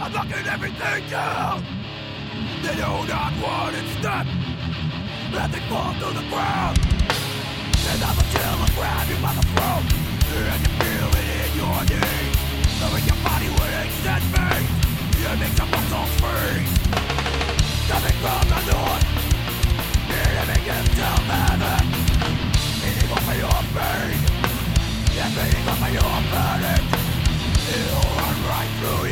I'm knocking everything down. They do not want it step. And they fall to the ground. And I'm until I grab you by the throat. And you feel it in your knees. Knowing your body would extend me. It makes your muscles freeze. Coming from the north. Living until heaven. Eating off of your pain. And feeding off of your panic. It'll run right through you.